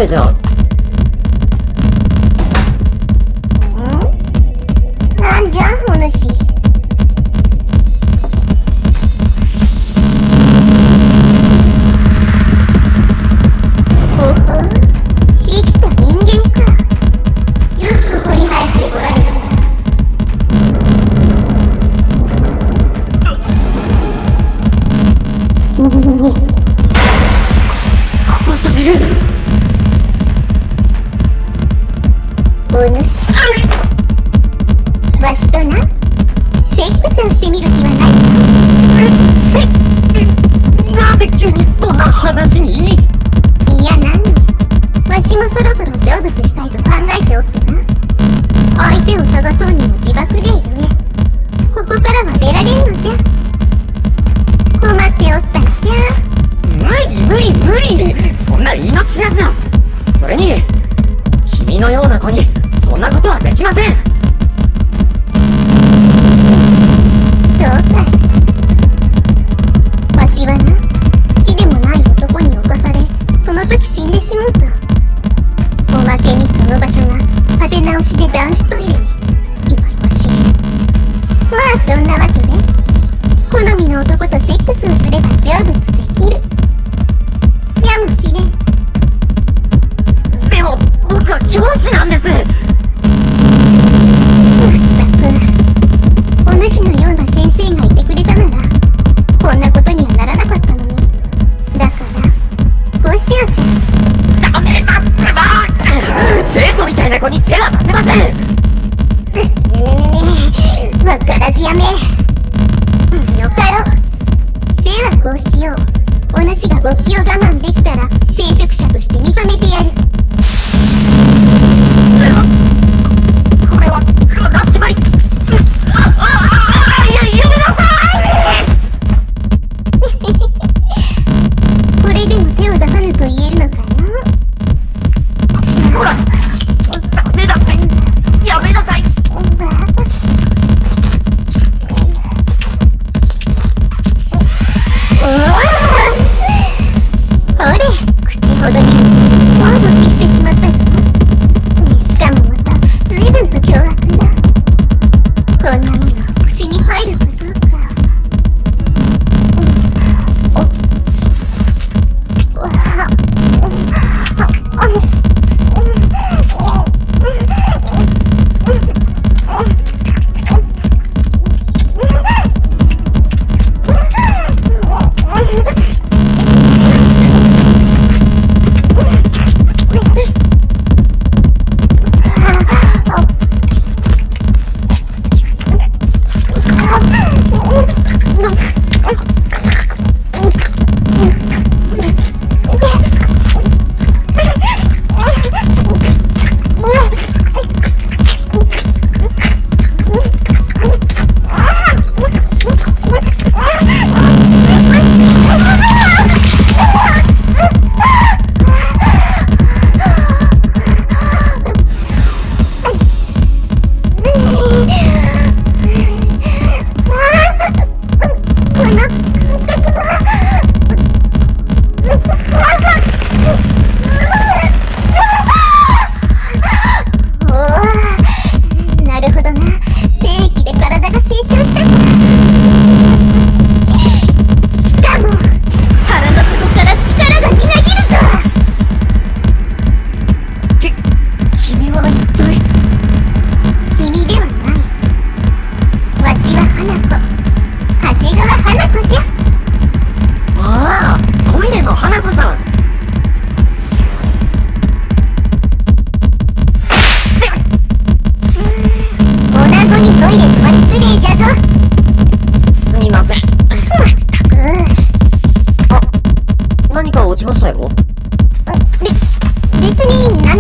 でじゃあ。 なんじゃお主。ほほう、生きた人間か。よくここに入ってこられた。 怖すぎる。 お主、わしとな、セックスをしてみる気はないか。 なんで急にそんな話に？ いやなんに、わしもそろそろ成仏したいと考えておってな。相手を探そうにも自爆霊ゆえ、ここからは出られんのじゃ。困っておったのじゃ。 無理。そんな命やな。それに君のような子にそんなことはできません。 そうかい。わしはな、好きでもない男に侵され、その時死んでしもうた。おまけにその場所が立て直しで男子トイレに。今欲しい。まあそんなわけで、好みの男とセックスをすれば成仏できる。やもしれん。 でも僕は教師なんです。 まったく、お主のような先生がいてくれたならこんなことにはならなかったのに。だからこうしようじゃ。 ダメだってば。生徒みたいな子に手は出せません。 ねわからずやめ。よかろう。ではこうしよう。お主が勃起を我慢できたら聖職者として認めてやる。 これは金縛り。やめなさこれでも手を出さぬと言えるのかな。 ほら、ダメだって。やめなさい。ほれ、口ほどにもう勃起してしまったぞ。しかもまた随分と凶悪だ。こんなもの口に入るかどうか。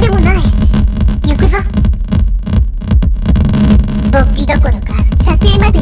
勃起どころか射精まで